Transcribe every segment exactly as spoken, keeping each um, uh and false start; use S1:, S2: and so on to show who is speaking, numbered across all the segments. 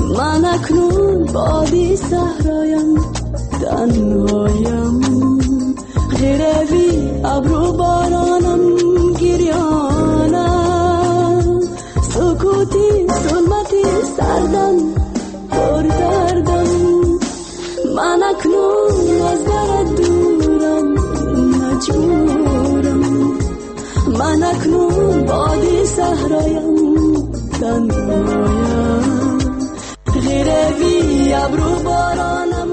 S1: من اکنون بادی صحرایم تنهایم غیروی ابرو بارانم گریانم سکوتی ظلمتی سردم پر دردم من اکنون از درد دورم مجبورم من اکنون بادی صحرایم تنهایم غیروی ابرو بارانم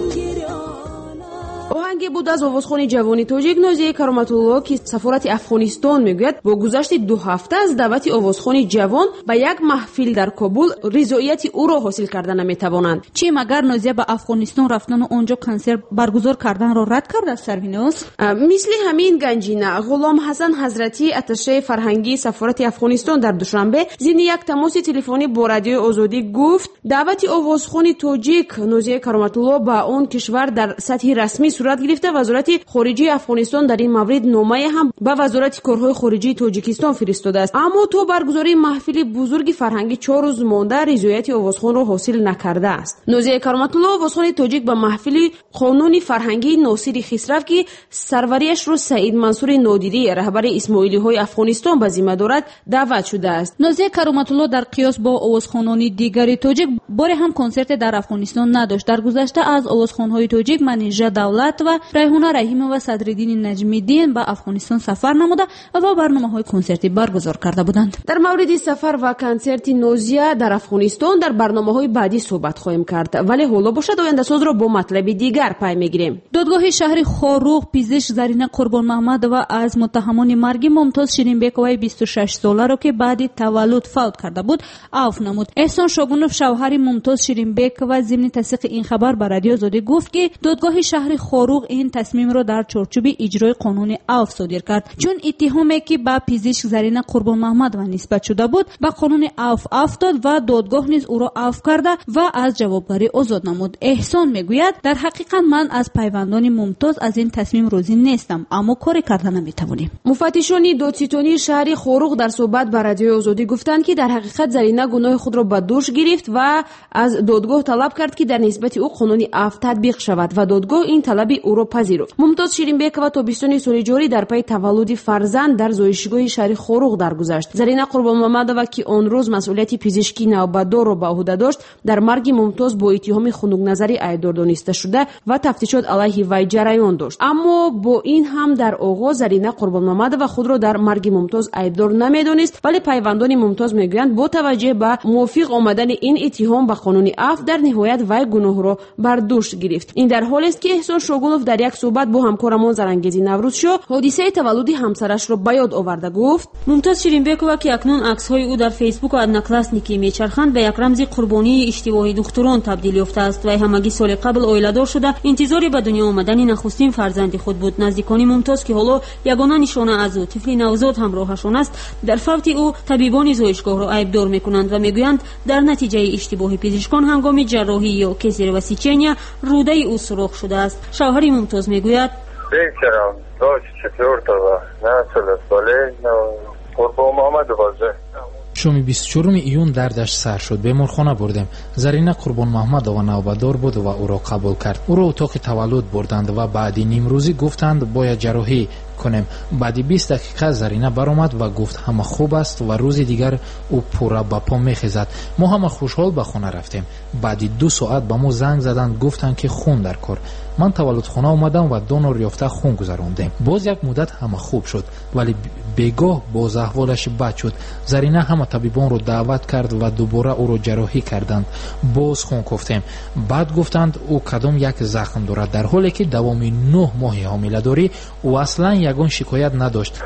S2: آهنگی بود از آوازخوان جوانی تاجیک نازیه کرامت‌الله که سفارت افغانستان میگوید با گذشت دو هفته از دعوت آوازخوان جوان به یک محفل در کابل رضایت او را حاصل کردن نمیتوانند.
S3: چی مگر نازیه به افغانستان رفتن و آنجا کنسرت برگزار کردن را رد کرده است سرویناس؟
S2: مثل همین گنجینه غلام حسن حضرتی اتشه فرهنگی سفارت افغانستان در دوشنبه ضمن یک تماس تلفنی با رادیو آزادی گفت دعوت آوازخوان تاجیک نازیه کرامت‌الله به آن کشور در سطح رسمی صورت گرفته. وزارت خارجه افغانستان در این مورد نامه هم به وزارت کارهای خارجه تاجیکستان فرستاده است، اما تو برگزاری محفل بزرگ فرهنگی چهار روز مانده رضایت آوازخوان را حاصل نکرده است. نازیه کرامت‌الله آوازخوان تاجیک به محفل قانون فرهنگی ناصر خسرو که سروریش را سعید منصور نادری رهبر اسماعیلی های افغانستان به ذمه دارد دعوت شده است.
S3: نازیه کرامت‌الله در قیاس با آوازخوانان دیگری تاجیک بار هم کنسرت در افغانستان نداشت. در گذشته از آوازخوان‌های تاجیک منیژه دولت و ریحانه رحیمی و صدرالدین نجمی‌الدین به افغانستان سفر نموده و برنامه‌های کنسرتی برگزار کرده بودند.
S2: در مورد سفر و کنسرت نازیه در افغانستان در برنامه‌های بعدی صحبت خواهیم کرد، ولی حالا باشد آینده ساز را با مطلب دیگر پی می‌گیریم.
S3: دادگاه شهر خاروق پزشک زرینه قربان محمد و از متهمان مرگ ممتاز شیرینبکوی بیست و شش ساله را که بعد تولد فوت کرده بود عفو نمود. احسان شاگونوف شوهر ممتاز شیرینبک و ضمن تصدیق این خبر به رادیو آزادی گفت که دادگاه شهر خاروق این تصمیم را در چارچوب اجرای قانون عفو صادر کرد، چون اتهامی که به پزشک زرینه قربان محمد و نسبت شده بود به قانون عفو افتاد و دادگاه نیز او را عفو کرده و از جوابگری آزاد نمود. احسان میگوید در حقیقت من از پیوندان ممتاز از این تصمیم راضی نیستم، اما کاری کردن نمیتوانیم.
S2: مفتشان دادستانی شهر خاروق در صحبت با رادیو آزادی گفتند که در حقیقت زرینه گناه خود را به دوش گرفت و از دادگاه طلب کرد که در نسبت او قانون عفو تطبیق شود و دادگاه این طلب او را پذیرفت. ممتاز شیرینبک و تابستان سال جاری در پی تولد فرزند در زایشگاه شهر خاروق درگذشت. زرینه قربان محمد و که آن روز مسئولیت پزشکی نوبتدار را به عهده داشت در مرگ ممتاز با اتهام خنک نظری ایدار دانسته شده و تفتیشات علیه وی جریان داشت، اما با این هم در آغاز زرینه قربان محمد و خود را در مرگ ممتاز ایدار نمیدانست، ولی پیوندان ممتاز میگویند با توجه به موافق آمدن این اتهام به قانون عفو در نهایت وی گناه را بر دوش گرفت. این در حالی است که احسان شاگونوف در یک صحبت با همکارمان زرانگیزی نوروزشو حادثه تولد همسرش را به یاد آورده گفت
S4: ممتاز شیرینبکова که اکنون عکس‌های او در فیسبوک و ادناکلاسنیکی میچرخند به یک رمز قربانی اشتباه دختران تبدیل یافته است. و همگی سال قبل اویله‌دار شده انتظار به دنیا آمدن نخستین فرزند خود بود. نزدیکان ممتاز که حالا یگانه نشانه از او طفل نوزاد همراهشان است در فوت او طبیبان زایشگاه را عیبدار میکنند و میگویند در نتیجه اشتباه پزشکان هنگام جراحی یا کسر و سیچنیا روده او سوراخ شده است. شوهر ممتاز میگوید
S5: بچرا داشت چطور و نه ساله قربان محمد بازه
S6: شومی بیست و چهارم ایون دردش سر شد. بیمارخانه بردیم. زرینه قربان محمد و نوبتدار بود و او را قبول کرد. او را اتاق تولد بردند و بعد نیم روزی گفتند باید جراحی کنیم. بعد بیست دقیقه زرینه برآمد و گفت همه خوب است و روز دیگر او پورا با پا میخیزد. ما همه خوشحال به خانه رفتیم. بعد دو ساعت به ما زنگ زدند گفتند که خون در کار. من تولد خانه اومدم و دونور یافته خون گذراندیم. باز یک مدت همه خوب شد، ولی بگاه باز احوالش بد شد. زرینه همه طبیبان رو دعوت کرد و دوباره او رو جراحی کردند. باز خون گفتیم. بعد گفتند او کدام یک زخم دارد، در حالی که دوام نه ماه حامله داری او اصلا یگان شکایت نداشت.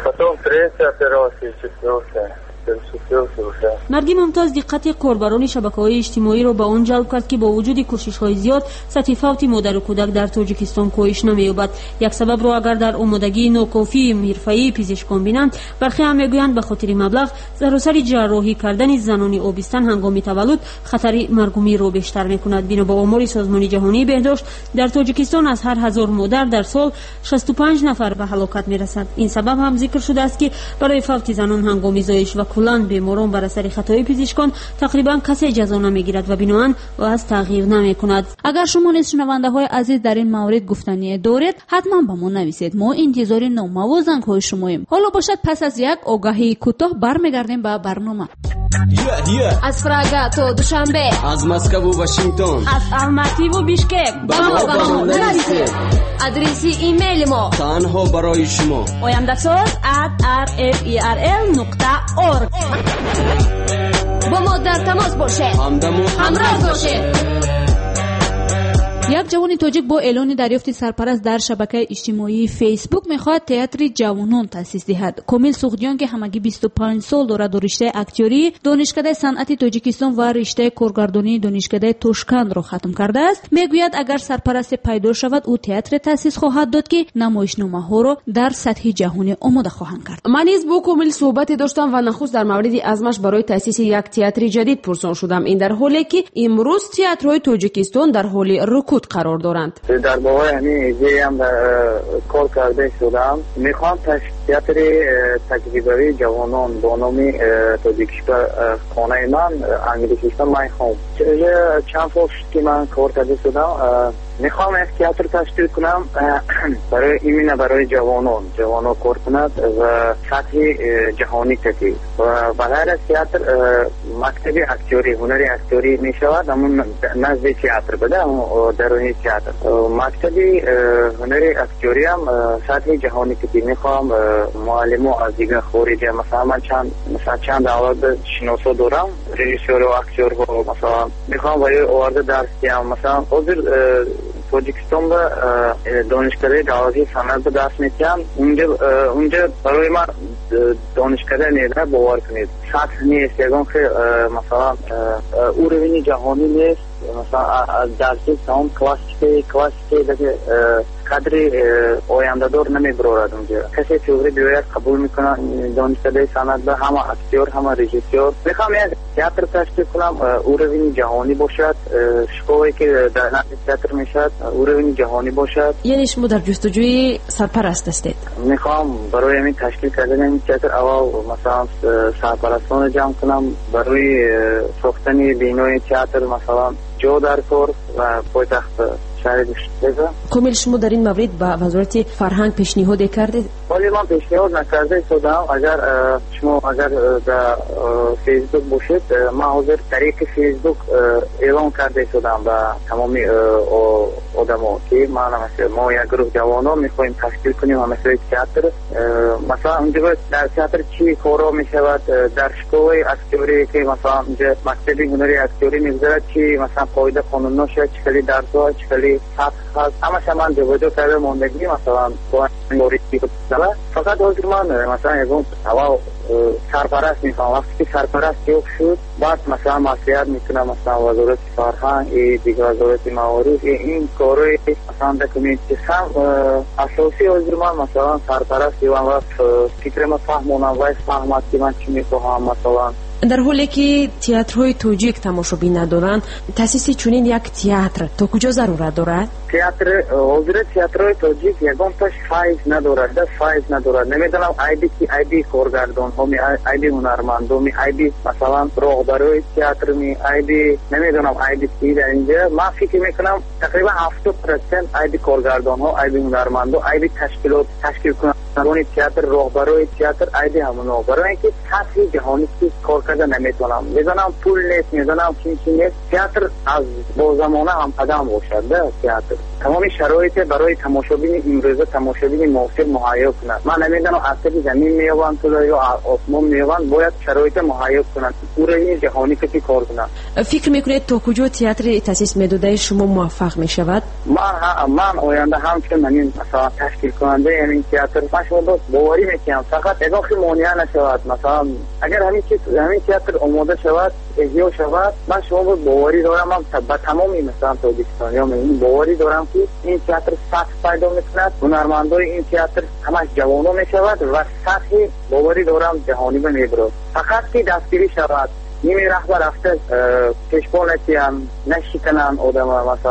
S4: مرگ ممتاز دقت کاربران شبکه‌های اجتماعی را به آن جلب کرد که با وجود کوشش‌های زیاد سطح فوت مادر و کودک در تاجیکستان کاهش نمی‌یابد. یک سبب را اگر در آمادگی ناکافی حرفه‌ای پزشکان بینند، برخی هم میگویند به خاطر مبلغ سراسر جراحی کردن زنان آبستن هنگام تولد خطر مرگومی را بیشتر می‌کند. بنا به آمار سازمان جهانی بهداشت در تاجیکستان از هر هزار مادر در سال شصت و پنج نفر به هلاکت می‌رسند. این سبب هم ذکر شده است که برای فوت زنان هنگام زایش و کلاً بیماران بر اثر خطای پزشکان تقریبا کسی جزا نمیگیرد و بنابراین وضع تغییر نمیکند.
S3: اگر شما نیز شنونده های عزیز در این مورد گفتنی دارید حتما با ما نویسید. ما انتظار نامه و زنگ های شماییم. حالا باشد پس از یک آگاهی کوتاه برمیگردیم به برنامه.
S7: yeah, yeah.
S2: از پراگا تا دوشنبه،
S7: از مسکو و واشنگتن،
S4: از الماتی و بیشکک
S7: با ما با ما نویسید.
S2: آدرس ایمیل ما
S7: تنها برای شما
S4: oyamdasoz at r f e r l nokta org.
S2: با ما در تماس باشید،
S7: همدم و
S2: همراه باشید.
S3: یک جوان تاجیک با اعلان دریافت سرپرست در شبکه اجتماعی فیسبوک میخواهد تئاتر جوانان تأسیس دهد. کامل سوخدیان که همگی بیست و پنج سال دارد و رشته اکتوری دانشکده صنعت تاجیکستان و رشته کارگردانی دانشکده توشکند را ختم کرده است. میگوید اگر سرپرست پیدا شود او تئاتر تأسیس خواهد داد که نمایشنامه ها را در سطح جهانی آماده خواهند کرد.
S2: من نیز با کامل صحبت داشتم و نخست در مورد عزمش برای تأسیس یک تئاتر جدید پرسان شدم. این در حالی که امروز تئاترهای تاجیکستان در حال رکود قرار دارند.
S5: در باره همین ایده هم کار کرده شدم. میخوام تئاتر تجربی جوانان با نام تاجیکستان خانه من انگلیسیستان میخوام. چند فصل که من کار کرده شدم میخوام یک تئاتر تشکیل کنم برای ایمن برای جوانان جوانان کار کند و سطح جهانی تکی و برای از تئاتر مکتب اکتوری هنری اکتوری میشود اما نزد تئاتر بده درونی تئاتر مکتب هنری اکتوری هم سطح جهانی تکی میخوام معلم از دیگه خارجی مثلا من چند مثلا چند اولاد شناسا دارم رژیسور و اکتور ها مثلا میخوام برای آورده درس دیم مثلا حاضر تاجیکستان به دانشکده دعوتی صنعت به دست میتیم اونجا اونجا برای ما دانشکده نیده باور کنید سطح نیست یکان که مثلا او روینی جهانی نیست مثلا درسی ساوند کلاسیکی کلاسیکی دیگه قدری آینده دار نمیبرد اونجا کسی چوبری بیاید قبول میکنن دانشکده صنعت به همه اکتور همه رژیسور میخوام یک تئاتر تشکیل کنم او روینی جهانی باشد شکوهی که در نزد تئاتر میشد او روینی جهانی باشد.
S2: یعنی شما در جستجوی سرپرست هستید؟
S5: میخوام برای همین تشکیل کردن این تئاتر اول مثلا سرپرستان جمع کنم برای ساختن بینای تئاتر مثلا جو در کار و پایتخت شهر دوشنبه.
S2: کامل شما در این مورد با وزارت فرهنگ پیشنهاد کردید؟
S5: ولی من پیشنهاد نکرده شدم. اگر شما اگر در فیسبوک باشید من حاضر طریق فیسبوک اعلام کرده شدم به تمامی آدما که ما مثلا ما یک گروه جوانان میخوایم تشکیل کنیم و مثلا تئاتر مثلا اونجا در تئاتر چی کارا میشود در شکوه اکتوری که مثلا اونجا مکتب هنری اکتوری میگذارد چی مثلا قاعده قانونا شد چکلی درس‌ها چکلی سطح هست همه شما جوجو کرده موندگی مثلا با موردی داره فقط حاضر من مثلا یکم اول سرپرست میخوام وقتی که سرپرست یوک شد بعد مثلا مسئولیت میتونم مثلا وزارت فرهنگ ای دیگه وزارت معارف این کارهای مثلا بکنید که سم اساسی حاضر من مثلا سرپرست یوم و فکر ما فهمونم و فهمت که من چی میخواهم مثلا
S2: در حالی که تئاترهای توجیک تماشابی ندارند تأسیس چنین یک تئاتر تا کجا ضرورت دارد؟
S5: تئاتر حاضر تئاترهای توجیک یگان تاش فایز ندارد دست فایز ندارد نمیدونم ایدی کی ایدی کارگردان ها می ایدی هنرمندان می ایدی مثلا راهبرای تئاتر می ایدی نمیدونم ایدی کی در اینجا من فکر میکنم تقریبا هفتاد درصد ایدی کارگردان ها ایدی هنرمندان ایدی تشکیلات تشکیل کنندگان تئاتر راهبرای تئاتر ایدی همونا برای اینکه سطح جهانی کی کار کرده نمیتونم میدونم پول نیست میدونم چی چی نیست تئاتر از با زمانه هم قدم باشد تئاتر تمام شرایط برای تماشابین امروزه تماشابین معاصر مهیا کنند من نمیدونم اصلا زمین میوان تو یا آسمان میوان باید شرایط مهیا کنند پوره جهانی که کار کنند.
S2: فکر میکنید تا کجا تئاتر تأسیس میدوده شما موفق میشود؟
S5: من من آینده هم که من این مثلا تشکیل کننده این تئاتر من شما باوری میکنم فقط اگه خیلی مانع نشود مثلا اگر همین چیز همین تئاتر آماده شود احیا شود من شما باوری دارم من با تمامی مثلا تاجیکستانی‌ها من باوری دارم که این تئاتر سطح پیدا میکند هنرمندای این تئاتر همش جوانان میشود و سطح باوری دارم جهانی به میبرد فقط که دستگیری شود نیمی رهبر رفته پشبانتی هم نشکنن آدم مثلا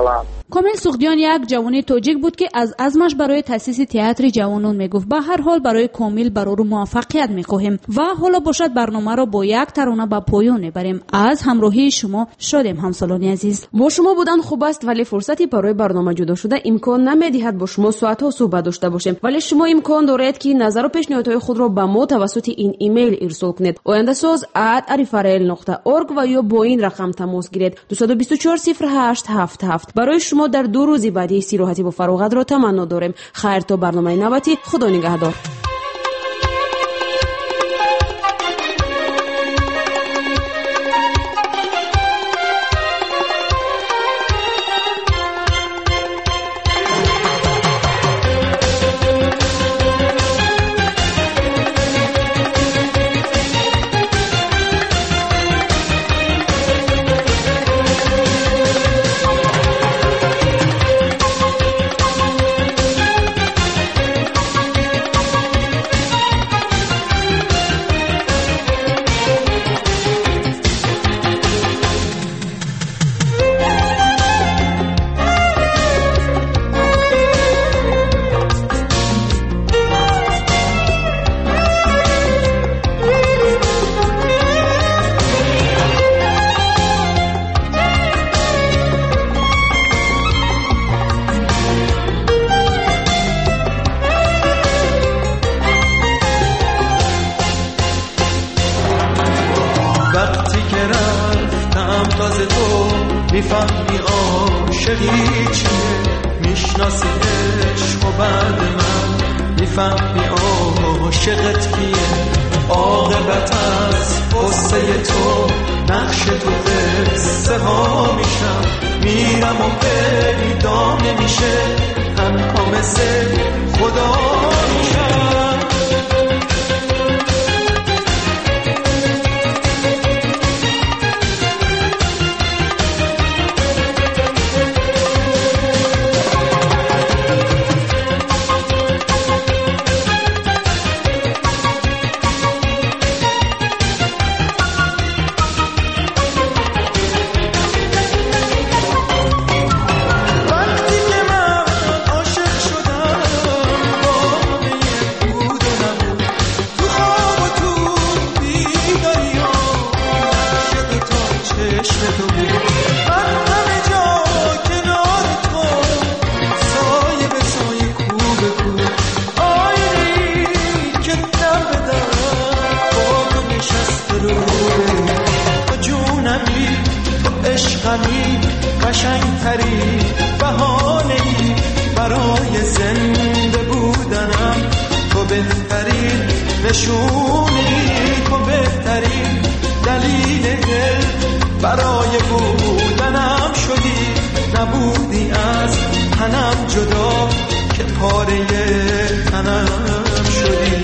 S3: کامل سوخدیان یک جوان تاجیک بود که از عزمش برای تأسیس تئاتر جوانان میگفت. به هر حال برای کامل برای رو موفقیت میخواهیم و حالا باشد برنامه را با یک ترانه به پایان میبریم. از همراهی شما شادیم همسالان عزیز.
S2: با شما بودن خوب است، ولی فرصتی برای برنامه جدا شده امکان نمیدهد با شما ساعت‌ها صحبت داشته باشیم. ولی شما امکان دارید که نظر و پیشنهادهای خود را به ما توسط این ایمیل ارسال کنید: oyandasaz at arifarel nokta org و یا با این رقم تماس گیرید: دو دو چهار صفر هشت هفت هفت. برای شما در دو روز بعدی استراحتی و فراغت را تمنا داریم. خیر تا برنامه نوبتی. خدا نگهدار.
S8: میفهمی عاشقی چیه، میشناسی عشق و بعد من میفهمی عاشقت کیه. عاقبت از قصه تو نقش تو قصه ها میشم، میرم و پیدا نمیشه، تنها مثل خدا میشم. قشنگتری بهانه‌ای برای زنده بودنم، تو بهترین نشونی، تو بهترین دلیل دل برای بودنم شدی. نبودی از تنم جدا که پاره تنم شدی.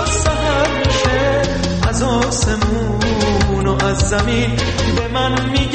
S8: زمین به من میگه